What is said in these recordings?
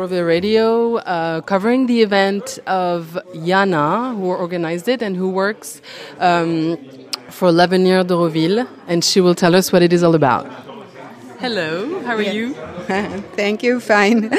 Auroville Radio, covering the event of Yana, who organized it and who works for L'Avenir d'Auroville, and she will tell us what it is all about. Hello, how are you? Thank you, fine.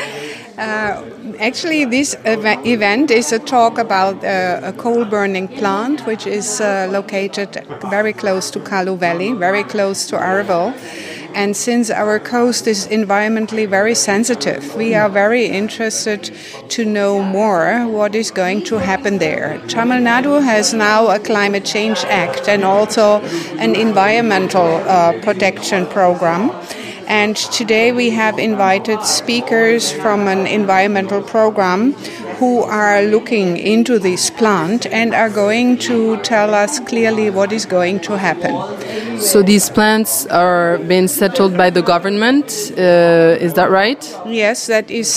Actually, this event is a talk about a coal-burning plant, which is located very close to Kallo Valley, very close to Auroville. And since our coast is environmentally very sensitive, we are very interested to know more what is going to happen there. Tamil Nadu has now a Climate Change Act and also an environmental protection program. And today we have invited speakers from an environmental program who are looking into this plant and are going to tell us clearly what is going to happen. So these plants are being settled by the government, is that right? Yes, that is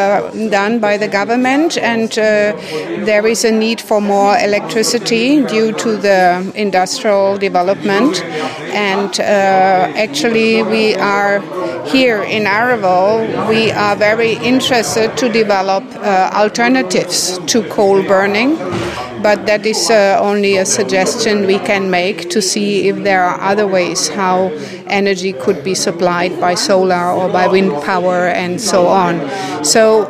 done by the government, and there is a need for more electricity due to the industrial development. And actually we are here in Auroville, we are very interested to develop alternatives to coal burning. But that is only a suggestion we can make to see if there are other ways how energy could be supplied by solar or by wind power and so on. So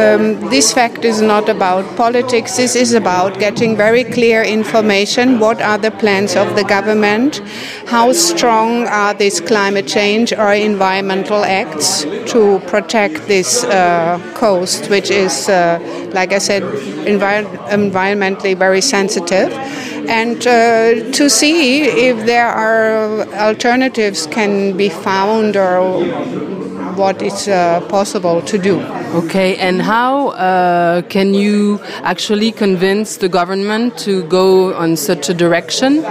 this fact is not about politics. This is about getting very clear information. What are the plans of the government? How strong are these climate change or environmental acts to protect this coast, which is, like I said, environmentally very sensitive, and to see if there are alternatives can be found or what is possible to do. Okay, and how can you actually convince the government to go on such a direction?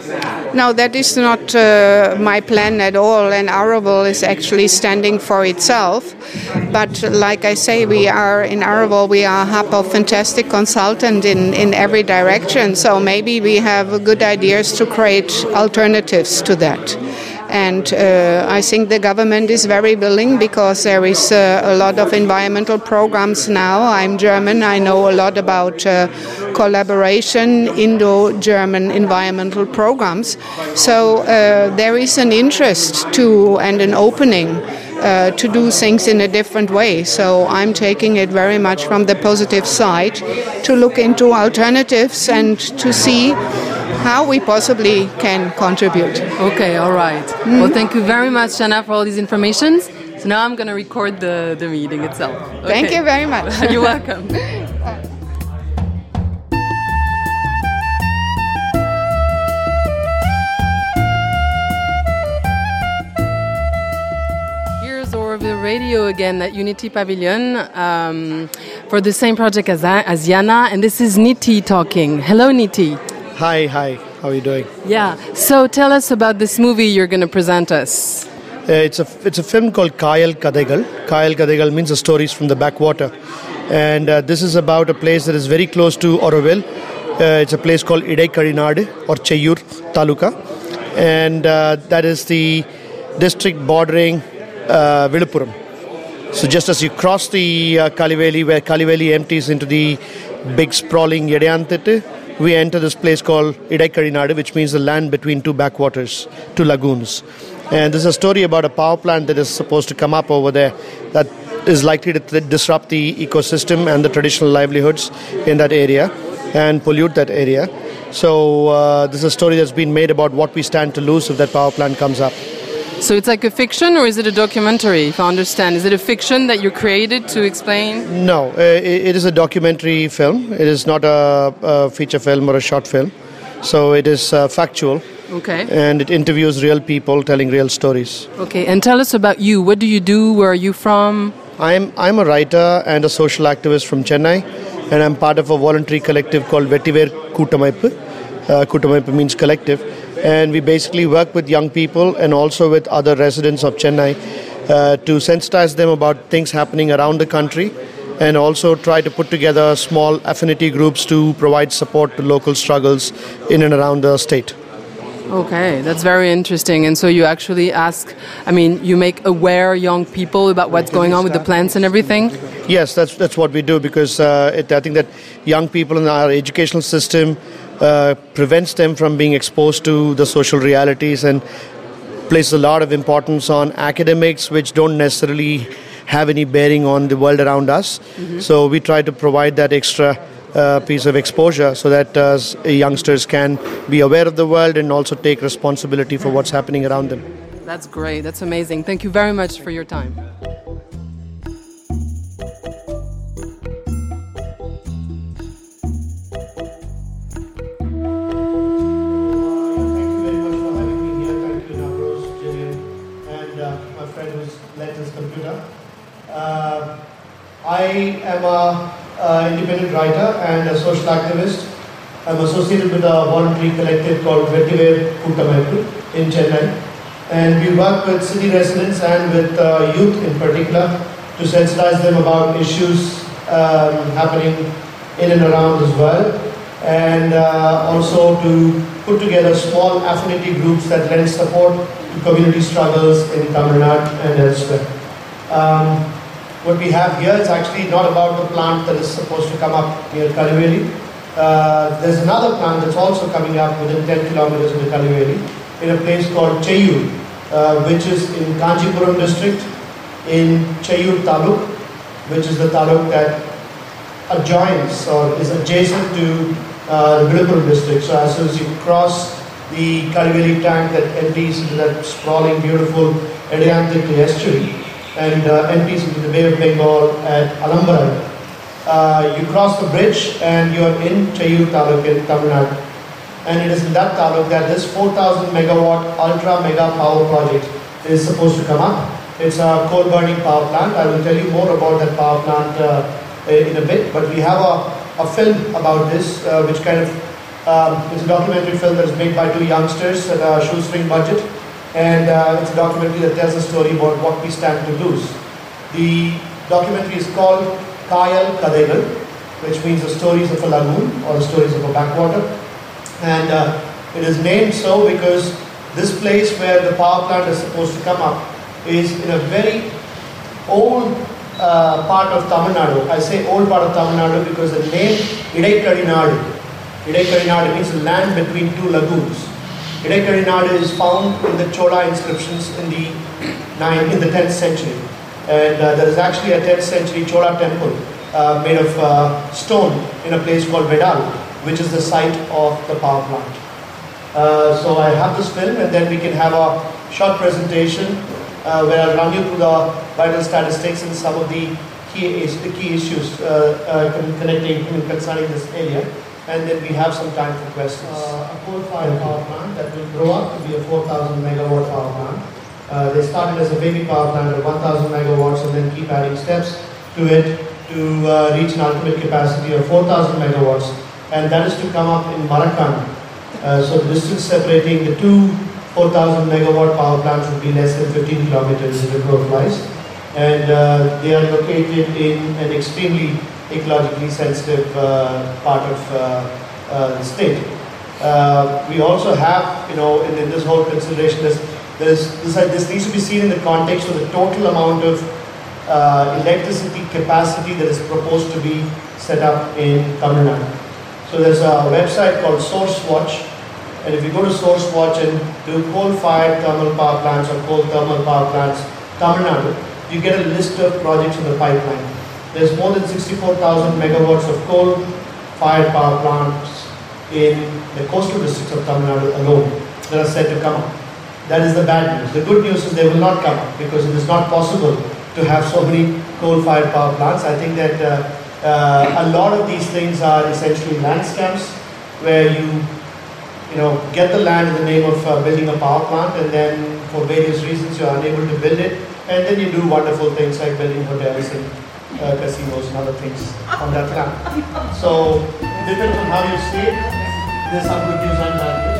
No, that is not my plan at all, and Auroville is actually standing for itself. But like I say, we are in Auroville, we are a hub of fantastic consultants in every direction, so maybe we have good ideas to create alternatives to that. And I think the government is very willing because there is a lot of environmental programs now. I'm German, I know a lot about collaboration, Indo-German environmental programs. So there is an interest to and an opening to do things in a different way. So I'm taking it very much from the positive side to look into alternatives and to see how we possibly can contribute. Okay, all right. Well, thank you very much, Jana, for all these informations. So now I'm going to record the meeting itself. Okay. Thank you very much. You're welcome. Here's Auroville Radio again at Unity Pavilion for the same project as Yana, and this is Niti talking. Hello, Niti. Hi, how are you doing? Yeah, so tell us about this movie you're going to present us. It's a film called Kayal Kadegal. Kayal Kadegal means the stories from the backwater. And this is about a place that is very close to Auroville. It's a place called Idai Karinadu or Cheyyur Taluka. And that is the district bordering Viluppuram. So just as you cross the Kaliveli, where Kaliveli empties into the big sprawling Yedayanthitte, we enter this place called Idai Karinadu, which means the land between two backwaters, two lagoons. And this is a story about a power plant that is supposed to come up over there that is likely to disrupt the ecosystem and the traditional livelihoods in that area and pollute that area. So this is a story that's been made about what we stand to lose if that power plant comes up. So it's like a fiction, or is it a documentary, if I understand? Is it a fiction that you created to explain? No, it is a documentary film. It is not a feature film or a short film. So it is factual. Okay. And it interviews real people telling real stories. Okay, and tell us about you. What do you do? Where are you from? I'm a writer and a social activist from Chennai, and I'm part of a voluntary collective called Vetiver Kootamaipu. Kootamaipu means collective. And we basically work with young people and also with other residents of Chennai to sensitize them about things happening around the country, and also try to put together small affinity groups to provide support to local struggles in and around the state. Okay, that's very interesting. And so you actually you make aware young people about what's going on with the plants and everything? Yes, that's what we do, because I think that young people in our educational system prevents them from being exposed to the social realities and places a lot of importance on academics, which don't necessarily have any bearing on the world around us. Mm-hmm. So we try to provide that extra piece of exposure so that youngsters can be aware of the world and also take responsibility for what's happening around them. That's great. That's amazing. Thank you very much for your time. I am an independent writer and a social activist. I'm associated with a voluntary collective called Vetiver Koottamayappu in Chennai. And we work with city residents and with youth in particular to sensitize them about issues happening in and around this world, and also to put together small affinity groups that lend support to community struggles in Tamil Nadu and elsewhere. What we have here is actually not about the plant that is supposed to come up near Kaliveli. There's another plant that's also coming up within 10 kilometers of the Kaliveli in a place called Cheyyur, which is in Kanchipuram district in Cheyyur Taluk, which is the taluk that adjoins or is adjacent to the Villupuram district. So as soon as you cross the Kaliveli tank that empties into that sprawling, beautiful Adiyanthik estuary, and empties into the Bay of Bengal at Alambarai. You cross the bridge and you are in Cheyyur Taluk in Tamil Nadu. And it is in that taluk that this 4,000 megawatt ultra mega power project is supposed to come up. It's a coal burning power plant. I will tell you more about that power plant in a bit. But we have a film about this, which kind of it's a documentary film that is made by two youngsters at a shoestring budget. And it's a documentary that tells a story about what we stand to lose. The documentary is called Kayal Kadaigal, which means the stories of a lagoon or the stories of a backwater. And it is named so because this place where the power plant is supposed to come up is in a very old part of Tamil Nadu. I say old part of Tamil Nadu because the name Idaikkadinadu. Idaikkadinadu means the land between two lagoons. Idaikkadinadu is found in the Chola inscriptions in the 10th century. And there is actually a 10th century Chola temple made of stone in a place called Vedal, which is the site of the power plant. So I have this film, and then we can have a short presentation where I'll run you through the vital statistics and some of the key issues concerning this area. And then we have some time for questions. A coal-fired power plant that will grow up to be a 4,000 megawatt power plant. They started as a baby power plant at 1,000 megawatts and then keep adding steps to it to reach an ultimate capacity of 4,000 megawatts. And that is to come up in Marakan. So the distance separating the two 4,000 megawatt power plants would be less than 15 kilometers if the crow flies. And they are located in an extremely ecologically sensitive part of the state. We also have, in this whole consideration, this needs to be seen in the context of the total amount of electricity capacity that is proposed to be set up in Tamil Nadu. So there's a website called SourceWatch, and if you go to SourceWatch and do coal-fired thermal power plants or coal thermal power plants, Tamil Nadu, you get a list of projects in the pipeline. There's more than 64,000 megawatts of coal-fired power plants in the coastal districts of Tamil Nadu alone that are set to come up. That is the bad news. The good news is they will not come up because it is not possible to have so many coal-fired power plants. I think that a lot of these things are essentially land scams where you get the land in the name of building a power plant, and then for various reasons you are unable to build it, and then you do wonderful things like building hotels and casinos and other things on that land. So, depending on how you see it, there's some good news and bad news.